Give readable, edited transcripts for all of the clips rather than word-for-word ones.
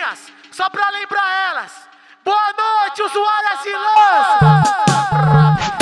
dias, só pra lembrar elas. Boa noite, usuárias e lãs.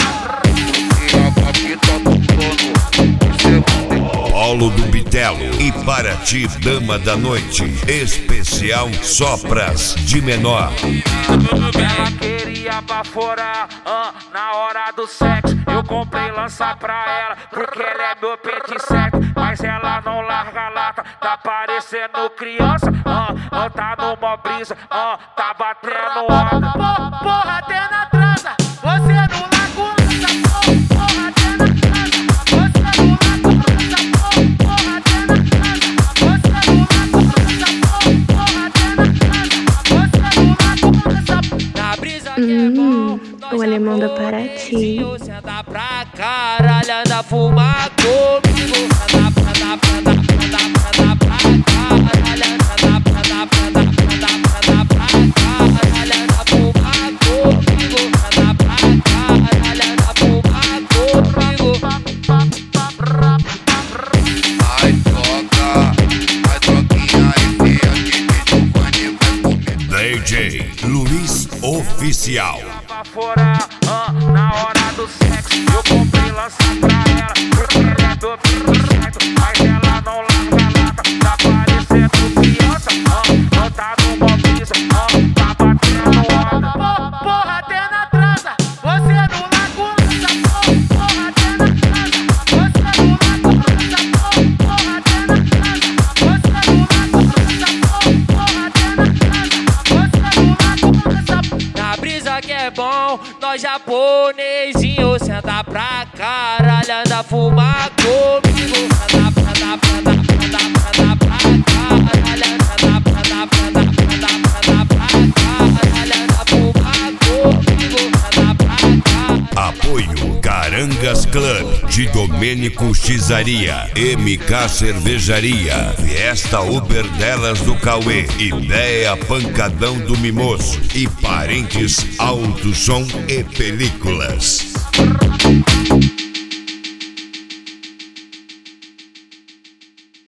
Paulo do Bitelo e para ti, dama da noite, especial só pras de menor. Ela queria baforar na hora do sexo. Eu comprei lança pra ela porque ela é meu pente certo. Mas ela não larga a lata, tá parecendo criança. Não tá numa brisa, tá batendo onda. Porra, até na transa, você não larga o lança. Porra, até na transa, você não larga o lança. Porra, até na transa, você não larga o lança. Porra, até na transa, você não larga o lança. Na brisa que é bom, o alemão da Paraty. Senta pra caralho, anda fumar comigo. Anda pra caralho, anda pra caralho, anda fumar comigo. Anda pra caralho, anda fumar comigo. Ai troca, ai troquinha e feia que Giovanni vai comer. DJ Luiz Oficial. Na hora do sexo, eu comprei lança pra ela porque ela é meu filho certo. Mas ela não larga a lata, tá parecendo criança. Não tá numa brisa, tá batendo onda. Porra, até na transa, você não larga o lança. Porra, até na transa, você não larga o lança. Porra, até na transa, você não larga o lança. Porra, até na transa, você não larga o lança. Na brisa que é bom, nós japonesinho senta pra caralho, anda fumar comigo. Anda pra caralho, anda fumar comigo. Anda pra caralho. Apoio Carangas Club de Domênico Xizaria, MK Cervejaria, Fiesta Uber Delas do Cauê, Ideia Pancadão do Mimoso e Parentes Alto Som e Películas.